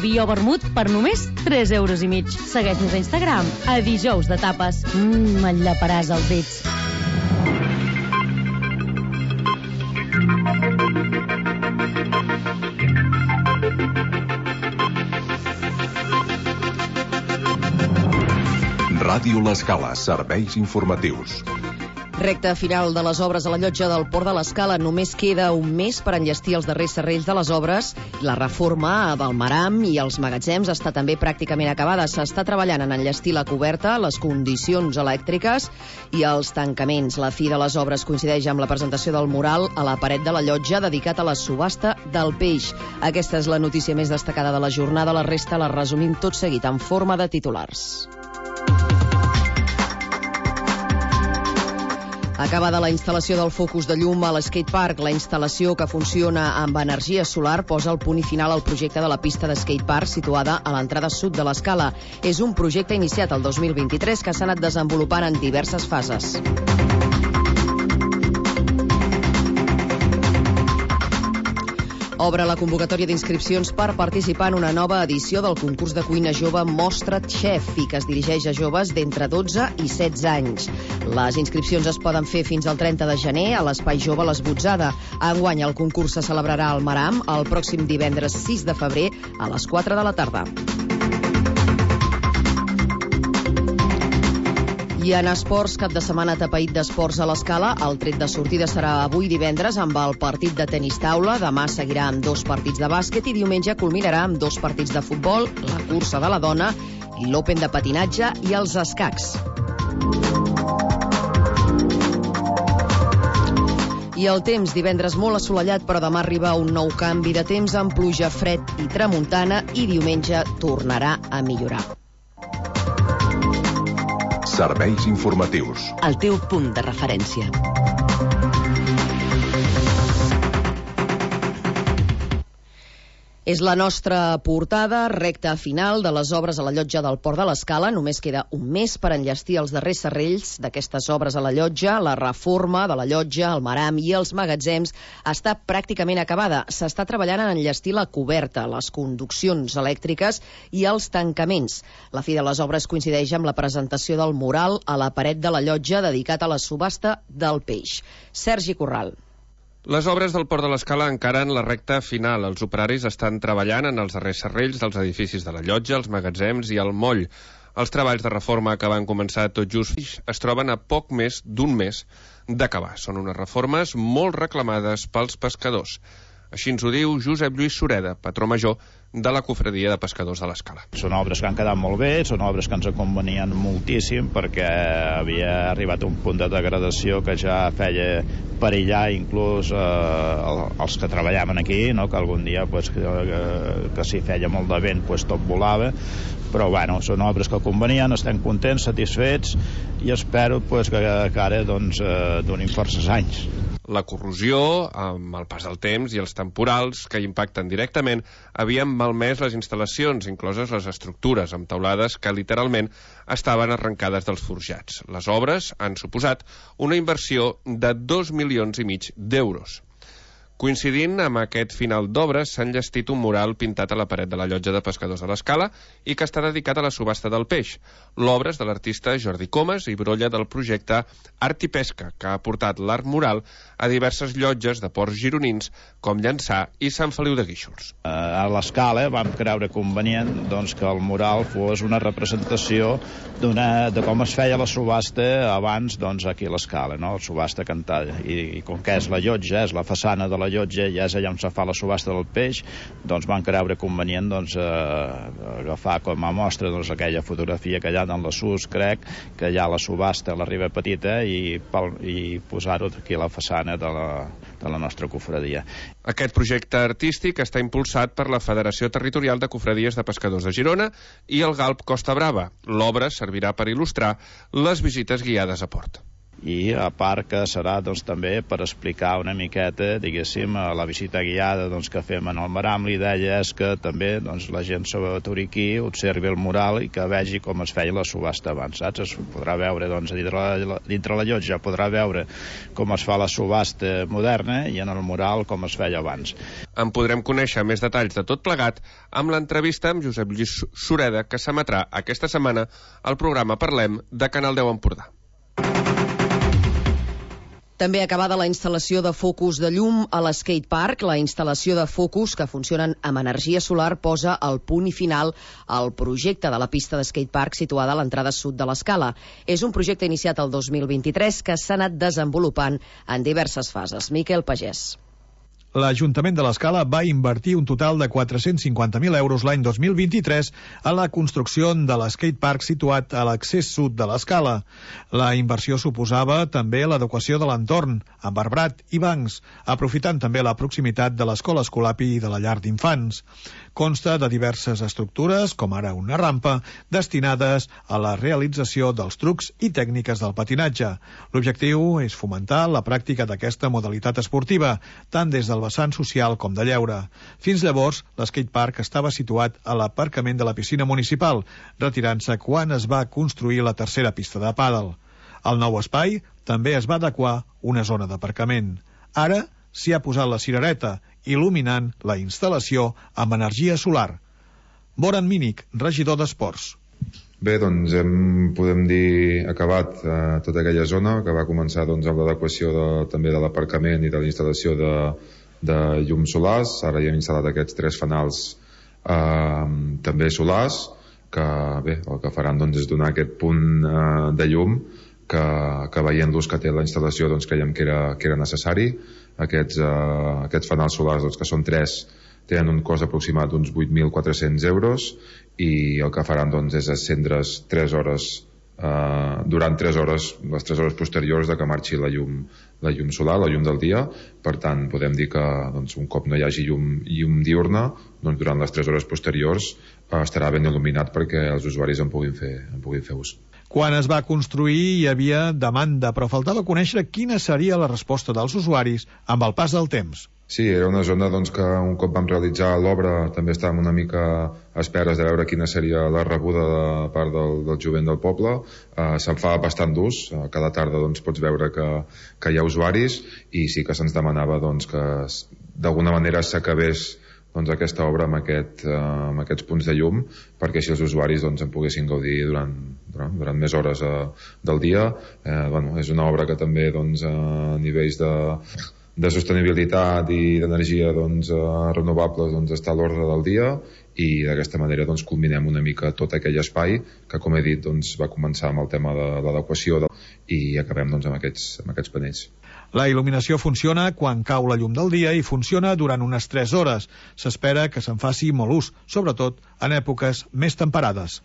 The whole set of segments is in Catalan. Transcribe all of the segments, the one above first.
vi o vermut per només 3,5 €. Segueix-nos a Instagram a Dijous de Tapes. Enllaparàs els dits. Ràdio L'Escala, serveis informatius. Recta final de les obres a la llotja del Port de l'Escala. Només queda un mes per enllestir els darrers serrells de les obres. La reforma del maram i els magatzems està també pràcticament acabada. S'està treballant en enllestir la coberta, les condicions elèctriques i els tancaments. La fi de les obres coincideix amb la presentació del mural a la paret de la llotja dedicat a la subhasta del peix. Aquesta és la notícia més destacada de la jornada. La resta la resumim tot seguit en forma de titulars. Acabada la instal·lació del focus de llum a l'skatepark, la instal·lació que funciona amb energia solar posa el punt i final al projecte de la pista d'skatepark situada a l'entrada sud de l'Escala. És un projecte iniciat el 2023 que s'ha anat desenvolupant en diverses fases. Obre la convocatòria d'inscripcions per participar en una nova edició del concurs de cuina jove Mostra't Chef i que es dirigeix a joves d'entre 12 i 16 anys. Les inscripcions es poden fer fins al 30 de gener a l'Espai Jove Les Botzada. Enguany el concurs se celebrarà al Maram el pròxim divendres 6 de febrer a les 4 de la tarda. I en esports, cap de setmana tapeït d'esports a l'Escala. El tret de sortida serà avui divendres amb el partit de tenis taula. Demà seguirà amb 2 partits de bàsquet i diumenge culminarà amb 2 partits de futbol, la cursa de la dona i l'Open de patinatge i els escacs. I el temps, divendres molt assolellat, però demà arriba un nou canvi de temps amb pluja, fred i tramuntana i diumenge tornarà a millorar. Serveis informatius. El teu punt de referència. És la nostra portada, recta final de les obres a la llotja del Port de l'Escala. Només queda un mes per enllestir els darrers serrells d'aquestes obres a la llotja. La reforma de la llotja, el maram i els magatzems està pràcticament acabada. S'està treballant en enllestir la coberta, les conduccions elèctriques i els tancaments. La fi de les obres coincideix amb la presentació del mural a la paret de la llotja dedicat a la subhasta del peix. Sergi Corral. Les obres del Port de l'Escala encara en la recta final. Els operaris estan treballant en els darrers serrells dels edificis de la llotja, els magatzems i el moll. Els treballs de reforma que van començar tot just es troben a poc més d'un mes d'acabar. Són unes reformes molt reclamades pels pescadors. Així ens ho diu Josep Lluís Sureda, patró major de la Cofradia de Pescadors de l'Escala. Són obres que han quedat molt bé, són obres que ens convenien moltíssim perquè havia arribat a un punt de degradació que ja feia perillar inclús els que treballaven aquí, no? Que algun dia pues, que si feia molt de vent pues, tot volava, però bueno, són obres que convenien, estem contents, satisfets i espero pues, que ara doncs, donin forces anys. La corrosió, amb el pas del temps i els temporals que impacten directament, havien malmès les instal·lacions, incloses les estructures, amb teulades que literalment estaven arrencades dels forjats. Les obres han suposat una inversió de 2,5 milions d'euros. Coincidint amb aquest final d'obres, s'ha enllestit un mural pintat a la paret de la llotja de pescadors de l'Escala i que està dedicat a la subhasta del peix. L'obra és de l'artista Jordi Comas i brolla del projecte Art i Pesca, que ha portat l'art mural a diverses llotges de ports gironins com Llançà i Sant Feliu de Guíxols. A l'Escala vam creure convenient doncs, que el mural fos una representació de com es feia la subhasta abans doncs, aquí a l'Escala, no? La subhasta cantada. I com que és la llotja, és la façana de la llotja, ja és allà on se fa la subhasta del peix, doncs van creure convenient doncs, agafar com a mostra doncs, aquella fotografia que hi ha en la SUS, crec, que hi ha la subhasta a la riba petita i posar-ho aquí a la façana de la nostra cofradia. Aquest projecte artístic està impulsat per la Federació Territorial de Cofradies de Pescadors de Girona i el Galp Costa Brava. L'obra servirà per il·lustrar les visites guiades a port. I a part que serà també per explicar una miqueta, diguéssim, a la visita guiada que fem en el Maram, l'idea és que també la gent sobretot aquí observi el mural i que vegi com es feia la subhasta abans, saps? Es podrà veure dintre la llotja, podrà veure com es fa la subhasta moderna i en el mural com es feia abans. En podrem conèixer més detalls de tot plegat amb l'entrevista amb Josep Lluís Sureda que s'emetrà aquesta setmana al programa Parlem de Canal 10 Empordà. També acabada la instal·lació de focus de llum a l'skatepark. La instal·lació de focus que funcionen amb energia solar posa el punt i final al projecte de la pista d'skatepark situada a l'entrada sud de l'Escala. És un projecte iniciat el 2023 que s'ha anat desenvolupant en diverses fases. Miquel Pagès. L'Ajuntament de l'Escala va invertir un total de 450.000 euros l'any 2023 a la construcció de l'skatepark situat a l'accés sud de l'Escala. La inversió suposava també l'adequació de l'entorn, amb arbrat i bancs, aprofitant també la proximitat de l'Escola Escolapi i de la llar d'infants. Consta de diverses estructures, com ara una rampa, destinades a la realització dels trucs i tècniques del patinatge. L'objectiu és fomentar la pràctica d'aquesta modalitat esportiva, tant des del vessant social com de lleure. Fins llavors, l'skatepark estava situat a l'aparcament de la piscina municipal, retirant-se quan es va construir la tercera pista de pàdel. Al nou espai també es va adequar una zona d'aparcament. Ara s'hi ha posat la cirereta, il·luminant la instal·lació amb energia solar. Boran Mínic, regidor d'Esports. Bé, doncs podem dir acabat tota aquella zona que va començar amb l'adequació també de l'aparcament i de la instal·lació de llums solars. Ara hi hem instal·lat aquests 3 fanals també solars que bé, el que faran és donar aquest punt de llum que veient l'ús que té la instal·lació creiem que era necessari. Aquests fanals solars que són 3 tenen un cost aproximat d'uns 8.400 euros i el que faran és encendre's 3 hores durant 3 hores, les 3 hores posteriors de que marxi la llum solar, la llum del dia. Per tant, podem dir que un cop no hi hagi llum diurna, durant les 3 hores posteriors estarà ben il·luminat perquè els usuaris en puguin fer ús. Quan es va construir hi havia demanda, però faltava conèixer quina seria la resposta dels usuaris amb el pas del temps. Sí, era una zona que un cop vam realitzar l'obra també estàvem una mica a esperes de veure quina seria la rebuda de part del jovent del poble. Se'n fa bastant d'ús, cada tarda pots veure que hi ha usuaris i sí que se'ns demanava que d'alguna manera s'acabés aquesta obra amb aquests punts de llum perquè així els usuaris en poguessin gaudir durant més hores del dia. És una obra que també a nivells de sostenibilitat i d'energia renovables està a l'ordre del dia i d'aquesta manera culminem una mica tot aquell espai que, com he dit, va començar amb el tema de l'adequació i acabem amb aquests panells. La il·luminació funciona quan cau la llum del dia i funciona durant unes 3 hores. S'espera que se'n faci molt ús, sobretot en èpoques més temperades.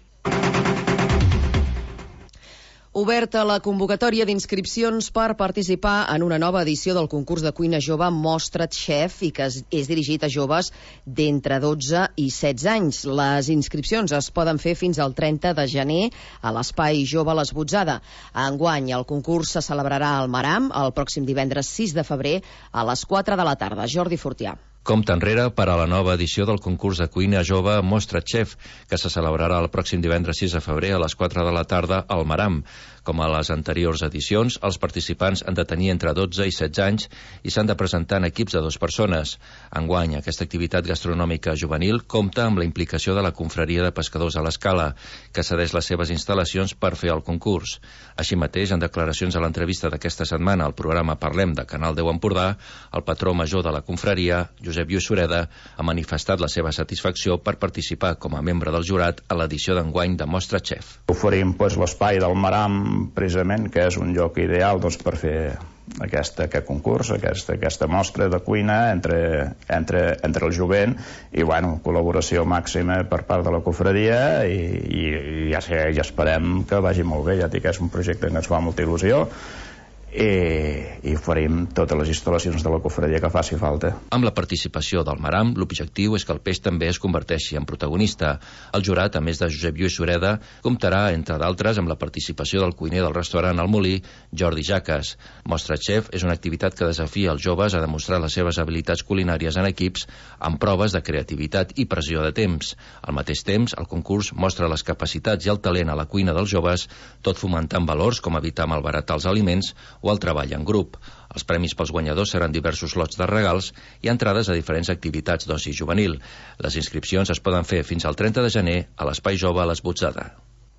Oberta la convocatòria d'inscripcions per participar en una nova edició del concurs de cuina jove Mostra't Chef i que és dirigit a joves d'entre 12 i 16 anys. Les inscripcions es poden fer fins al 30 de gener a l'Espai Jove Les Botzada. Enguany el concurs se celebrarà al Maram el pròxim divendres 6 de febrer a les 4 de la tarda. Jordi Fortià. Compte enrere per a la nova edició del concurs de cuina jove Mostra't Chef, que se celebrarà el pròxim divendres 6 de febrer a les 4 de la tarda al Maram. Com a les anteriors edicions, els participants han de tenir entre 12 i 16 anys i s'han de presentar en equips de 2 persones. Enguany, aquesta activitat gastronòmica juvenil compta amb la implicació de la Confraria de Pescadors a l'Escala, que cedeix les seves instal·lacions per fer el concurs. Així mateix, en declaracions a l'entrevista d'aquesta setmana al programa Parlem de Canal 10 Empordà, el patró major de la confraria, Josep Lluís Sureda, ha manifestat la seva satisfacció per participar com a membre del jurat a l'edició d'enguany de Mostra't Chef. Oferim l'espai del Maram, precisament, que és un lloc ideal per fer aquest concurs, aquesta mostra de cuina entre el jovent i col·laboració màxima per part de la confraria i ja esperem que vagi molt bé. Ja dic que és un projecte que ens fa molta il·lusió i farem totes les instal·lacions de la cofredia que faci falta. Amb la participació del Maram, l'objectiu és que el peix també es converteixi en protagonista. El jurat, a més de Josep Lluís Sureda, comptarà, entre d'altres, amb la participació del cuiner del restaurant El Molí, Jordi Jaques. Mostra Chef és una activitat que desafia els joves a demostrar les seves habilitats culinàries en equips amb proves de creativitat i pressió de temps. Al mateix temps, el concurs mostra les capacitats i el talent a la cuina dels joves, tot fomentant valors com evitar malbaratar els aliments o el treball en grup. Els premis pels guanyadors seran diversos lots de regals i entrades a diferents activitats d'oci juvenil. Les inscripcions es poden fer fins al 30 de gener a l'Espai Jove a les Botzada.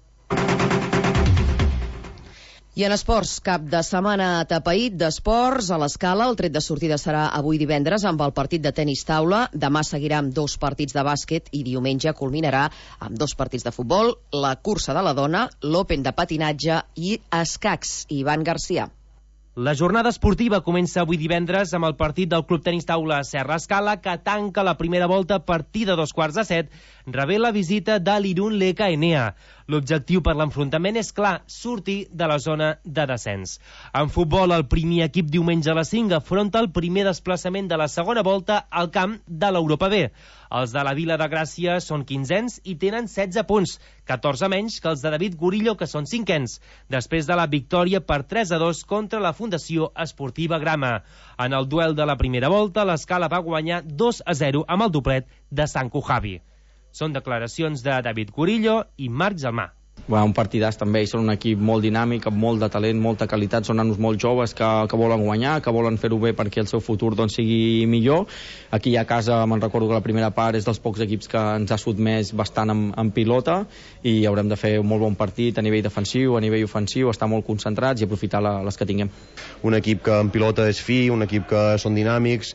I en esports, cap de setmana atapeït d'esports a l'Escala. El tret de sortida serà avui divendres amb el partit de tenis taula. Demà seguirà amb 2 partits de bàsquet i diumenge culminarà amb 2 partits de futbol, la cursa de la dona, l'Open de patinatge i escacs. Ivan Garcia. La jornada esportiva comença avui divendres amb el partit del Club Tenis Taula Serra Escala, que tanca la primera volta a partir de 6:45, rebent la visita de l'Irun Leka Enea. L'objectiu per l'enfrontament és clar, sortir de la zona de descens. En futbol, el primer equip diumenge a les 5 afronta el primer desplaçament de la segona volta al camp de l'Europa B. Els de la Vila de Gràcia són 15ens i tenen 16 punts, 14 menys que els de David Gurillo, que són 5ens, després de la victòria per 3-2 contra la Fundació Esportiva Grama. En el duel de la primera volta, l'Escala va guanyar 2-0 amb el doblet de Sanco Javi. Són declaracions de David Gurillo i Marc Gelmà. Un partidàs també, són un equip molt dinàmic, amb molt de talent, molta qualitat, són nanos molt joves que volen guanyar, que volen fer-ho bé perquè el seu futur sigui millor. Aquí a casa me'n recordo que la primera part és dels pocs equips que ens ha sotmès bastant en pilota i haurem de fer un molt bon partit a nivell defensiu, a nivell ofensiu, estar molt concentrats i aprofitar les que tinguem. Un equip que en pilota és fi, un equip que són dinàmics,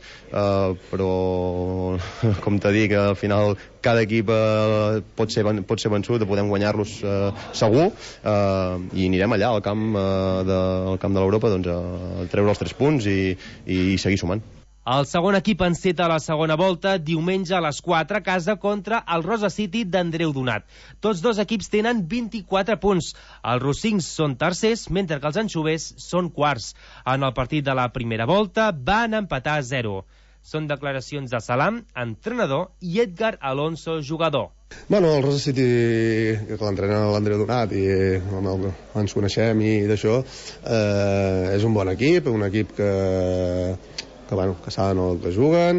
però com t'he dit, al final cada equip pot ser vençut, podem guanyar-los segur, i anirem allà al camp de l'Europa a treure els 3 punts i seguir sumant. El segon equip enceta la segona volta diumenge a les 4 a casa contra el Rosa City d'Andreu Donat. Tots dos equips tenen 24 punts. Els rossins són tercers, mentre que els anxovers són quarts. En el partit de la primera volta van empatar a 0. Són declaracions de Salam, entrenador, i Edgar Alonso, jugador. El Rosa City, que l'entrena l'Andreu Donat i ens coneixem i d'això, és un bon equip, un equip que saben el que juguen.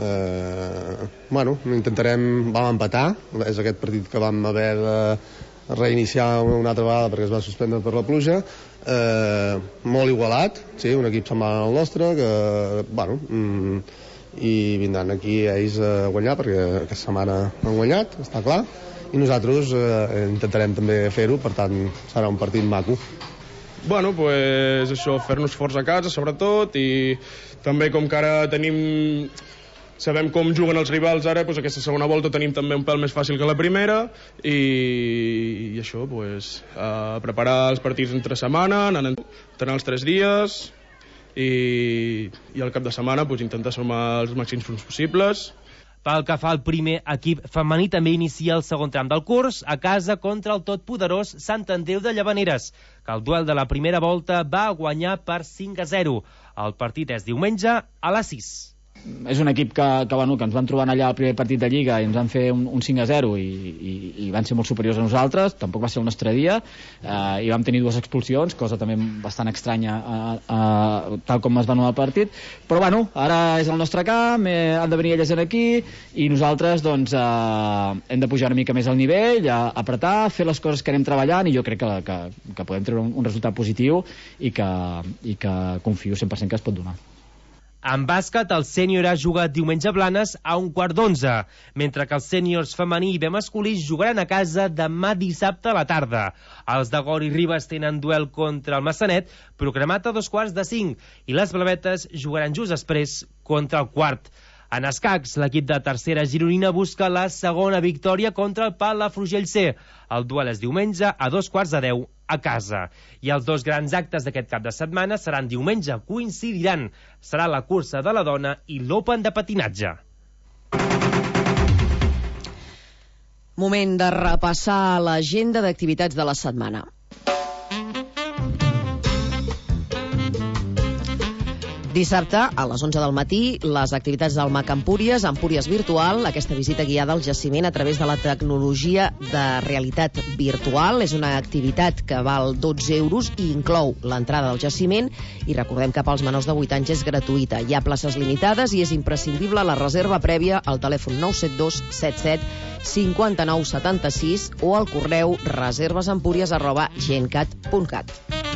Vam empatar, és aquest partit que vam haver de reiniciar una altra vegada perquè es va suspendre per la pluja. Molt igualat, sí, un equip semblant al nostre, i vindran aquí ells a guanyar perquè aquesta setmana han guanyat, està clar, i nosaltres intentarem també fer-ho, per tant serà un partit maco. Fer-nos forts a casa sobretot, i també com que ara sabem com juguen els rivals ara, aquesta segona volta tenim també un pèl més fàcil que la primera, i això, preparar els partits entre setmana, entrenar els 3 dies, i al cap de setmana intentar sumar els màxims punts possibles. Pel que fa al primer equip femení, també inicia el segon tram del curs a casa contra el totpoderós Sant Andreu de Llavaneres, que el duel de la primera volta va guanyar per 5-0. El partit és diumenge a les 6. És un equip que ens van trobar allà al primer partit de Lliga i ens van fer un 5-0 i van ser molt superiors a nosaltres. Tampoc va ser el nostre dia, i vam tenir 2 expulsions, cosa també bastant estranya tal com es va anular el partit, però ara és el nostre camp, han de venir elles aquí i nosaltres hem de pujar una mica més al nivell, apretar, fer les coses que anem treballant, i jo crec que podem treure un resultat positiu i que confio 100% que es pot donar. En bàsquet, el sènior A juga diumenge a Blanes a 1:15, mentre que els sèniors femení i B masculí jugaran a casa demà dissabte a la tarda. Els de Gori Ribes tenen duel contra el Massanet, programat a 4:45, i les blavetes jugaran just després contra el quart. En escacs, l'equip de tercera gironina busca la segona victòria contra el Palafrugell C. El duel és diumenge a 9:15 a casa. I els 2 grans actes d'aquest cap de setmana seran diumenge, coincidiran. Serà la cursa de la dona i l'Open de patinatge. Moment de repassar l'agenda d'activitats de la setmana. Dissabte, a les 11 del matí, les activitats del MAC Empúries, Empúries Virtual, aquesta visita guiada al jaciment a través de la tecnologia de realitat virtual. És una activitat que val 12 euros i inclou l'entrada al jaciment, i recordem que pels menors de 8 anys és gratuïta. Hi ha places limitades i és imprescindible la reserva prèvia al telèfon 972 77 59 76 o al correu reservesempúries@gencat.cat.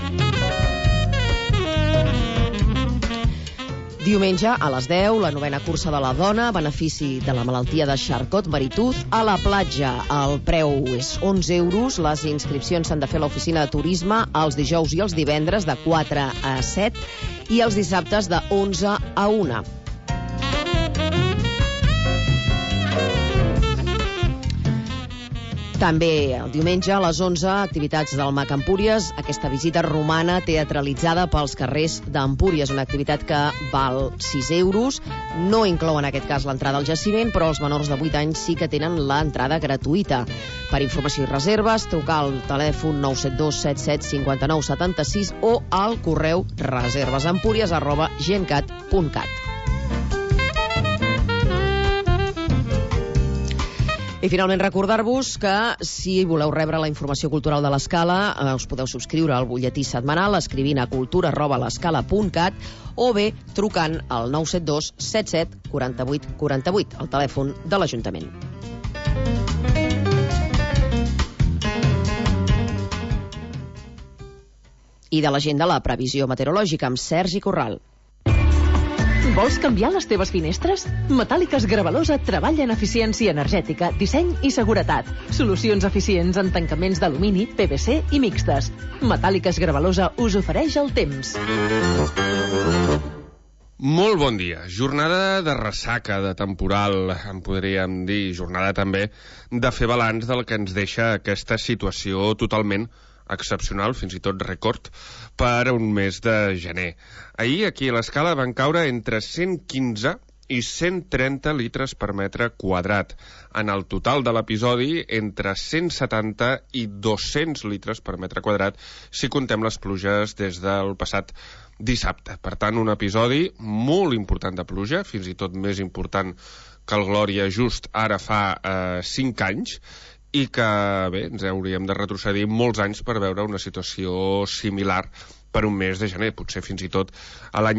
Diumenge, a les 10, la 9ª cursa de la dona, benefici de la malaltia de Charcot-Marituz, a la platja. El preu és 11 euros. Les inscripcions s'han de fer a l'oficina de turisme els dijous i els divendres de 4 a 7 i els dissabtes de 11 a 1. També el diumenge a les 11, activitats del MAC Empúries, aquesta visita romana teatralitzada pels carrers d'Empúries, una activitat que val 6 euros, no inclou en aquest cas l'entrada al jaciment, però els menors de 8 anys sí que tenen l'entrada gratuïta. Per informació i reserves, trucar al telèfon 972 77 59 76 o al correu reservesempúries@gencat.cat. I finalment recordar-vos que si voleu rebre la informació cultural de l'Escala us podeu subscriure al butlletí setmanal escrivint a cultura@l'escala.cat o bé trucant al 972 77 48 48, el telèfon de l'Ajuntament. I de l'agenda, la previsió meteorològica amb Sergi Corral. Vols canviar les teves finestres? Metàl·liques Gravalosa treballa en eficiència energètica, disseny i seguretat. Solucions eficients en tancaments d'alumini, PVC i mixtes. Metàl·liques Gravalosa us ofereix el temps. Molt bon dia. Jornada de ressaca, de temporal, en podríem dir. Jornada també de fer balanç del que ens deixa aquesta situació totalment excepcional, fins i tot rècord, per un mes de gener. Ahir, aquí a l'Escala, van caure entre 115 i 130 litres per metre quadrat. En el total de l'episodi, entre 170 i 200 litres per metre quadrat, si contem les pluges des del passat dissabte. Per tant, un episodi molt important de pluja, fins i tot més important que el Glòria just ara fa 5 anys, i que, bé, ens hauríem de retrocedir molts anys per veure una situació similar per un mes de gener, potser fins i tot a l'any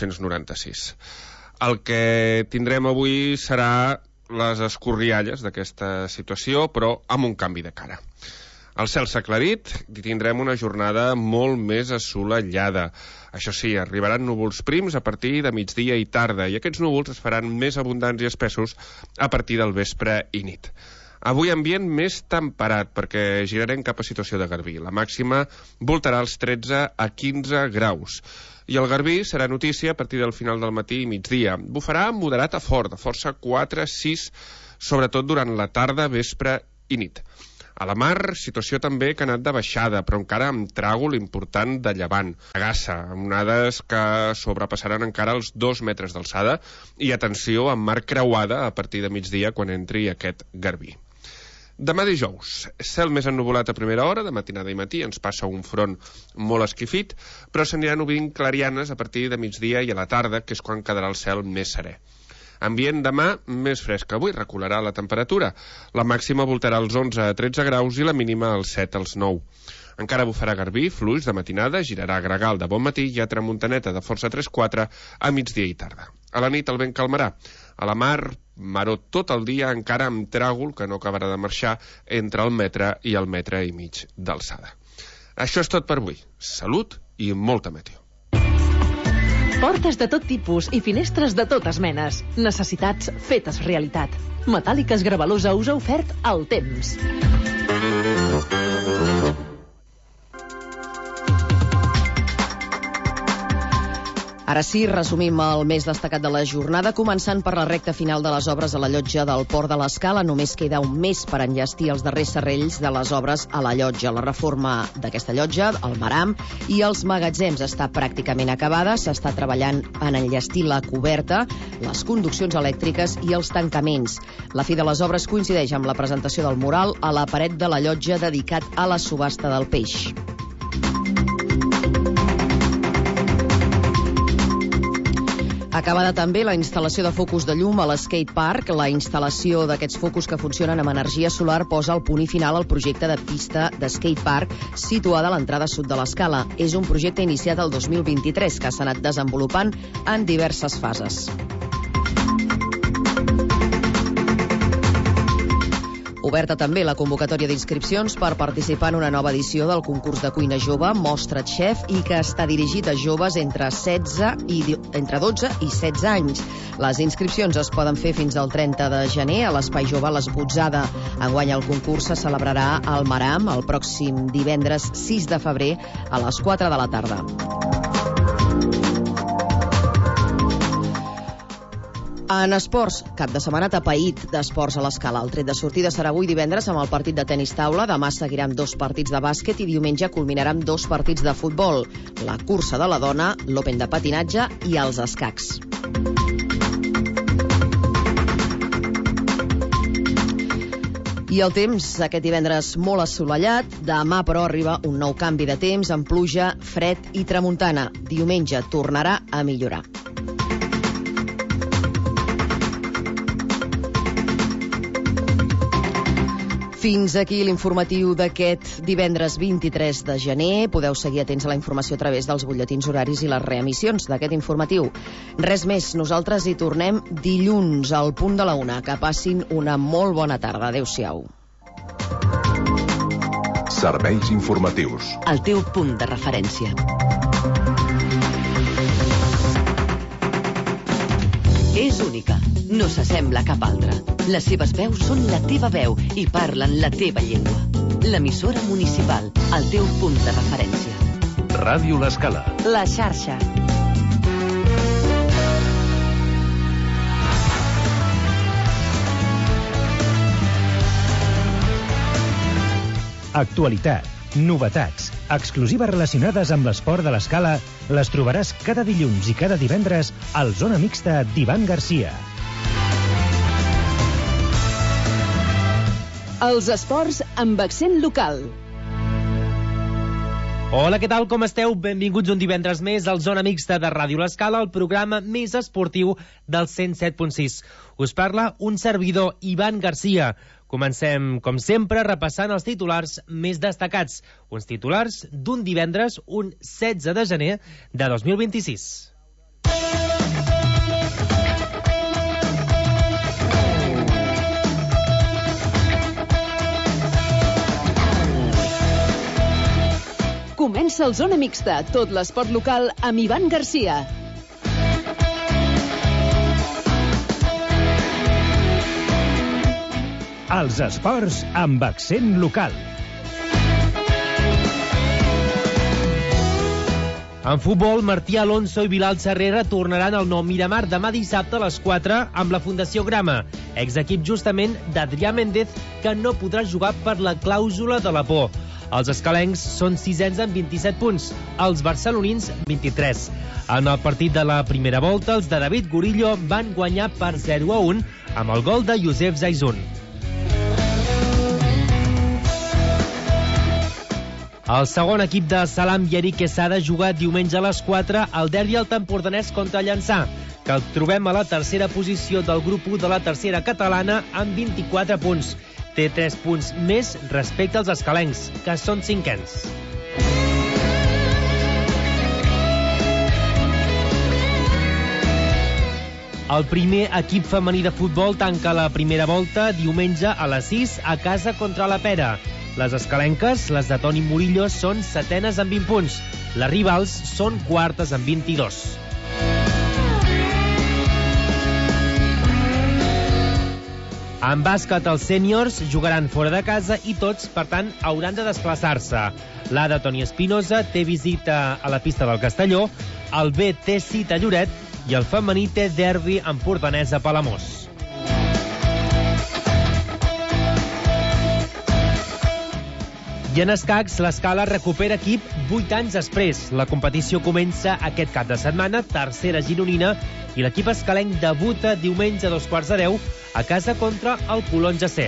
1996. El que tindrem avui serà les escorrialles d'aquesta situació, però amb un canvi de cara. El cel s'ha aclarit i tindrem una jornada molt més assolellada. Això sí, arribaran núvols prims a partir de migdia i tarda, i aquests núvols es faran més abundants i espessos a partir del vespre i nit. Avui ambient més temperat, perquè girarem cap a situació de garbí. La màxima voltarà els 13 a 15 graus. I el garbí serà notícia a partir del final del matí i migdia. Bufarà moderat a fort, de força 4-6, sobretot durant la tarda, vespre i nit. A la mar, situació també que ha anat de baixada, però encara amb tràgol important de llevant. Agassa, amb onades que sobrepassaran encara els 2 metres d'alçada, i atenció amb mar creuada a partir de migdia quan entri aquest garbí. Demà dijous, cel més ennuvolat a primera hora, de matinada i matí, ens passa un front molt esquifit, però s'aniran obrint clarianes a partir de migdia i a la tarda, que és quan quedarà el cel més serè. Ambient demà més fresc que avui, recularà la temperatura. La màxima voltarà als 11 a 13 graus i la mínima als 7 als 9. Encara bufarà garbí, fluix de matinada, girarà gregal de bon matí i a tramuntaneta de força 3-4 a migdia i tarda. A la nit el vent calmarà. A la mar, maró tot el dia, encara amb tràgol que no acabarà de marxar entre el metre i el metre i mig d'alçada. Això és tot per avui. Salut i molta meteo. Portes de tot tipus i finestres de totes menes. Necessitats fetes realitat. Metàl·liques Gravalosa us ha ofert el temps. Ara sí, resumim el més destacat de la jornada, començant per la recta final de les obres a la llotja del Port de l'Escala. Només queda un mes per enllestir els darrers serrells de les obres a la llotja. La reforma d'aquesta llotja, el maram i els magatzems està pràcticament acabada. S'està treballant en enllestir la coberta, les conduccions elèctriques i els tancaments. La fi de les obres coincideix amb la presentació del mural a la paret de la llotja dedicat a la subhasta del peix. Acabada també la instal·lació de focus de llum a l'Skate Park. La instal·lació d'aquests focus que funcionen amb energia solar posa el punt i final al projecte de pista d'Skate Park situada a l'entrada sud de l'Escala. És un projecte iniciat el 2023 que s'ha anat desenvolupant en diverses fases. Oberta també la convocatòria d'inscripcions per participar en una nova edició del concurs de cuina jove Mostra't Chef i que està dirigit a joves entre 12 i 16 anys. Les inscripcions es poden fer fins al 30 de gener a l'Espai Jove l'Esbotzada. Enguany el concurs se celebrarà al Maram el pròxim divendres 6 de febrer a les 4 de la tarda. En esports, cap de setmana tapaït d'esports a l'Escala. El tret de sortida serà avui divendres amb el partit de tenis taula, demà seguirà amb 2 partits de bàsquet i diumenge culminarà amb 2 partits de futbol, la cursa de la dona, l'Open de patinatge i els escacs. I el temps, aquest divendres molt assolellat, demà però arriba un nou canvi de temps amb pluja, fred i tramuntana. Diumenge tornarà a millorar. Fins aquí l'informatiu d'aquest divendres 23 de gener. Podeu seguir atents a la informació a través dels butlletins horaris i les reemissions d'aquest informatiu. Res més, nosaltres hi tornem dilluns al punt de la 1. Que passin una molt bona tarda. Adéu-siau. Serveis informatius. El teu punt de referència. És única, no s'assembla a cap altra. Les seves veus són la teva veu i parlen la teva llengua. L'emissora municipal, el teu punt de referència. Ràdio L'Escala. La xarxa. Actualitat, novetats, exclusives relacionades amb l'esport de l'Escala les trobaràs cada dilluns i cada divendres al Zona Mixta d'Ivan Garcia. Els esports amb accent local. Hola, què tal? Com esteu? Benvinguts un divendres més al Zona Mixta de Ràdio L'Escala, el programa més esportiu del 107.6. Us parla un servidor, Ivan Garcia. Comencem, com sempre, repassant els titulars més destacats. Uns titulars d'un divendres, un 16 de gener de 2026. Comença el Zona Mixta, tot l'esport local amb Ivan Garcia. Els esports amb accent local. En futbol, Martí Alonso i Bilal Sarrera tornaran al Nou Miramar demà dissabte a les 4 amb la Fundació Grama, exequip justament d'Adrià Méndez, que no podrà jugar per la clàusula de la por. Els escalencs són 6ens amb 27 punts, els barcelonins 23. En el partit de la primera volta, els de David Gurillo van guanyar per 0-1 amb el gol de Josep Zaizun. El segon equip de Salam i Eric Quesada juga diumenge a les 4 al derbi al Tempordanès contra Llançà, que el trobem a la tercera posició del grup 1 de la tercera catalana amb 24 punts. Té 3 punts més respecte als escalencs, que són 5ens. El primer equip femení de futbol tanca la primera volta diumenge a les 6 a casa contra la Pera. Les escalenques, les de Toni Murillo, són setenes amb 20 punts. Les rivals són quartes amb 22. En bàsquet, els sèniors jugaran fora de casa i tots, per tant, hauran de desplaçar-se. L'A de Toni Espinosa té visita a la pista del Castelló, el B té cita a Lloret i el femení té derbi empordanès a Palamós. I en escacs, l'Escala recupera equip 8 anys després. La competició comença aquest cap de setmana, tercera gironina, i l'equip escalenc debuta diumenge a 9:15 a casa contra el Colonja C.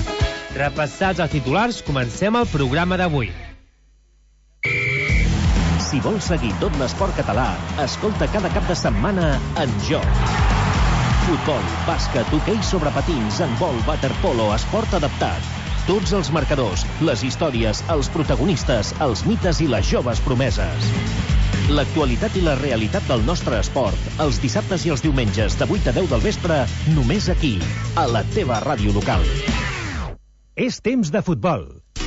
Repassats els titulars, comencem el programa d'avui. Si vols seguir tot l'esport català, escolta cada cap de setmana En Joc. Futbol, bàsquet, hoquei sobre patins, handbol, waterpolo, esport adaptat. Tots els marcadors, les històries, els protagonistes, els mites i les joves promeses. L'actualitat i la realitat del nostre esport, els dissabtes i els diumenges de 8 a 10 del vespre, només aquí, a la teva ràdio local. És temps de futbol.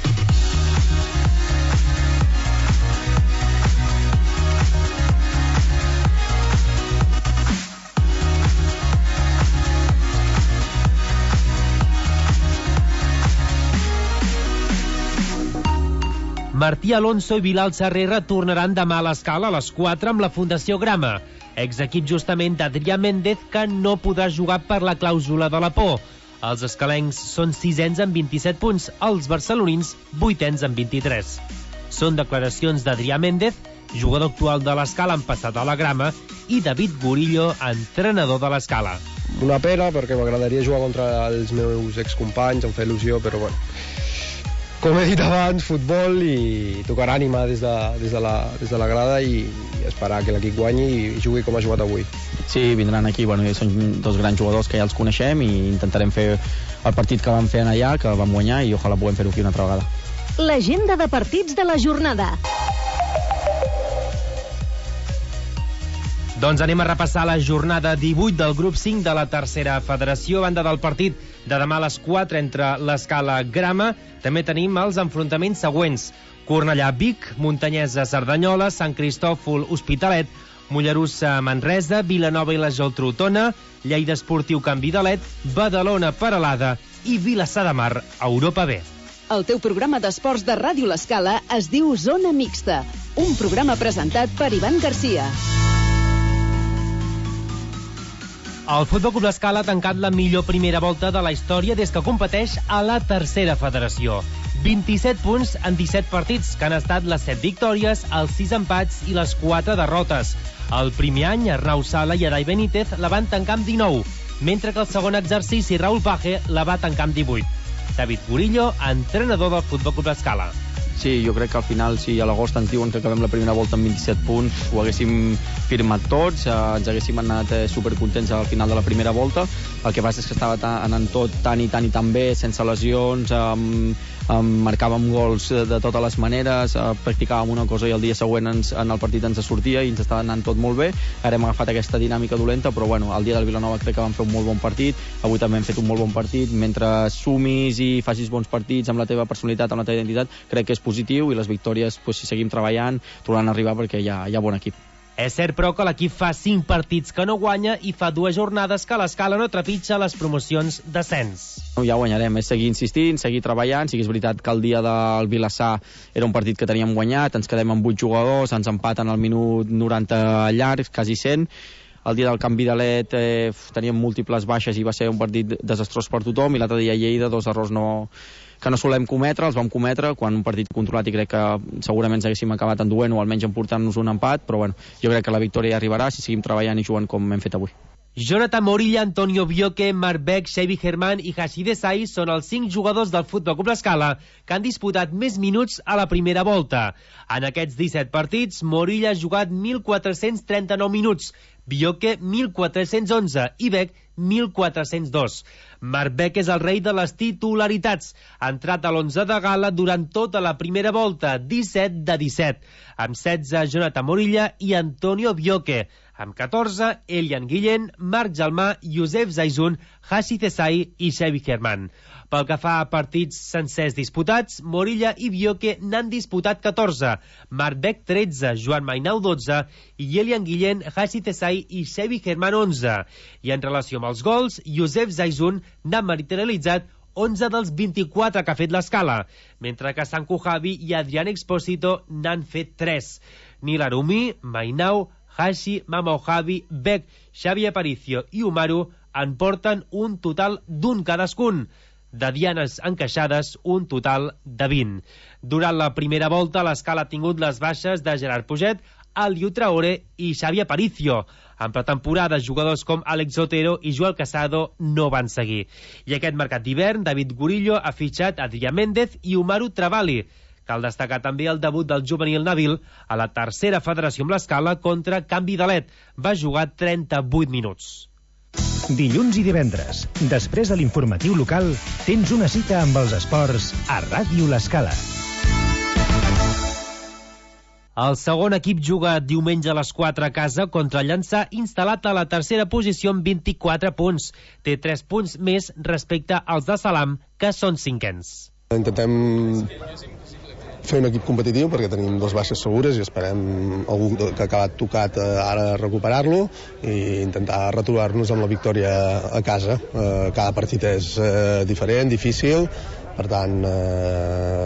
Martí Alonso i Bilal Sarrera tornaran demà a l'Escala a les 4 amb la Fundació Grama, exequip justament d'Adrià Méndez, que no podrà jugar per la clàusula de la por. Els escalencs són 6ens amb 27 punts, els barcelonins 8ens amb 23. Són declaracions d'Adrià Méndez, jugador actual de l'Escala en passat a la Grama, i David Gurillo, entrenador de l'Escala. Una pena, perquè m'agradaria jugar contra els meus excompanys, em fa il·lusió, però bueno. Com he dit abans, futbol i tocar ànima des de la grada i esperar que l'equip guanyi i jugui com ha jugat avui. Sí, vindran aquí, són dos grans jugadors que ja els coneixem i intentarem fer el partit que vam fer allà, que vam guanyar, i ojalà puguem fer-ho aquí una altra vegada. L'agenda de partits de la jornada. Doncs anem a repassar la jornada 18 del grup 5 de la tercera federació. A banda del partit de demà a les 4 entre l'Escala Grama, també tenim els enfrontaments següents: Cornellà-Vic, Muntanyesa-Cerdanyola, Sant Cristòfol, Hospitalet, Mollerussa-Manresa, Vilanova i la Geltrú, Tona, Lleida Esportiu-Can Vidalet, Badalona-Peralada i Vilassar de Mar, Europa B. El teu programa d'esports de Ràdio L'Escala es diu Zona Mixta, un programa presentat per Ivan Garcia. El Futbol Club L'Escala ha tancat la millor primera volta de la història des que competeix a la tercera federació. 27 punts en 17 partits, que han estat les 7 victòries, els 6 empats i les 4 derrotes. El primer any, Arnau Sala i Adai Benítez la van tancar amb 19, mentre que el segon exercici, Raúl Paje, la va tancar amb 18. David Gurillo, entrenador del Futbol Club L'Escala. Sí, jo crec que al final, si a l'agost ens diuen que acabem la primera volta amb 27 punts, ho haguéssim firmat tots, ens haguéssim anat supercontents al final de la primera volta. El que passa és que estava anant tot tan i tan bé, sense lesions, marcàvem gols de totes les maneres, practicàvem una cosa i el dia següent en el partit ens sortia i ens estava anant tot molt bé. Ara hem agafat aquesta dinàmica dolenta, però bueno, el dia del Vilanova crec que vam fer un molt bon partit, avui també hem fet un molt bon partit. Mentre sumis i facis bons partits amb la teva personalitat, amb la teva identitat, crec que és positiu, i les victòries, si seguim treballant, tornaran a arribar perquè hi ha bon equip. És cert, però, que l'equip fa 5 partits que no guanya i fa 2 jornades que l'Escala no trepitja les promocions d'ascens. Ja guanyarem, és seguir insistint, seguir treballant. Sí que és veritat que el dia del Vilassar era un partit que teníem guanyat, ens quedem amb 8 jugadors, ens empaten al minut 90 llarg, quasi 100. El dia del Can Vidalet teníem múltiples baixes i va ser un partit desastrós per tothom, i l'altre dia a Lleida 2 errors que no solem cometre, els vam cometre quan un partit controlat, i crec que segurament ens haguéssim acabat enduent o almenys emportant-nos un empat, però bueno, jo crec que la victòria ja arribarà si seguim treballant i jugant com hem fet avui. Jonathan Morilla, Antonio Bioque, Marc Beck, Xavi Germán i Hashi Desai són els 5 jugadors del Futbol Club L'Escala que han disputat més minuts a la primera volta. En aquests 17 partits, Morilla ha jugat 1.439 minuts, Bioque 1.411 i Beck 1.402. Marc Beck és el rei de les titularitats. Ha entrat a l'11 de gala durant tota la primera volta, 17 de 17. Amb 16, Jonathan Morilla i Antonio Bioque. Amb 14, Elian Guillén, Marc Jalmà, Josep Zaizun, Hashi Desai i Xavi Germán. Pel que fa a partits sencers disputats, Morilla i Bioque n'han disputat 14, Marc Beck 13, Joan Mainau 12 i Elian Guillén, Hashi Desai i Xavi Germán 11. I en relació amb els gols, Josep Zaizun n'ha materialitzat 11 dels 24 que ha fet l'Escala, mentre que Sanku Javi i Adrián Expósito n'han fet 3. Nil Arumi, Mainau, Hashi, Mamau Javi, Beck, Xavi Aparicio i Umaru en porten un total d'un cadascun. De dianes encaixades, un total de 20. Durant la primera volta, l'Escala ha tingut les baixes de Gerard Puget, Aliou Traoré i Xavi Aparicio. En pretemporada, jugadors com Àlex Otero i Joel Casado no van seguir. I aquest mercat d'hivern, David Gurillo ha fitxat Adrià Méndez i Umaru Travali. Cal destacar també el debut del juvenil Nabil a la tercera federació amb l'Escala contra Can Vidalet. Va jugar 38 minuts. Dilluns i divendres, després de l'informatiu local, tens una cita amb els esports a Ràdio L'Escala. El segon equip juga diumenge a les 4 a casa contra el Llançà, instal·lat a la tercera posició amb 24 punts. Té 3 punts més respecte als de Salam, que són cinquens. Intentem fer un equip competitiu perquè tenim 2 baixes segures i esperem algú que ha acabat tocat ara recuperar-lo i intentar retrobar-nos amb la victòria a casa. Cada partit és diferent, difícil, per tant